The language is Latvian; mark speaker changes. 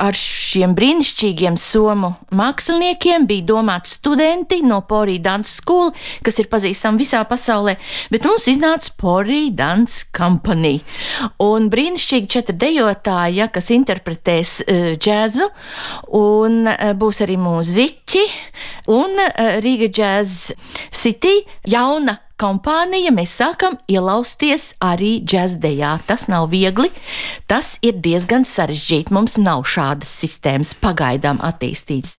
Speaker 1: ar šiem brīnišķīgiem somu māksliniekiem bija domāti studenti no Porī Dance School, kas ir pazīstami visā pasaulē, bet mums iznāca Porī Dance Company. Un brīnišķīgi 4 dejotāji, kas interpretēs džēzu, un būs arī mūziķi, un Riga Jazz City jauna kompānija, mēs sākam ielausties arī džazdejā. Tas nav viegli, tas ir diezgan sarežģīti. Mums nav šādas sistēmas pagaidām attīstītas.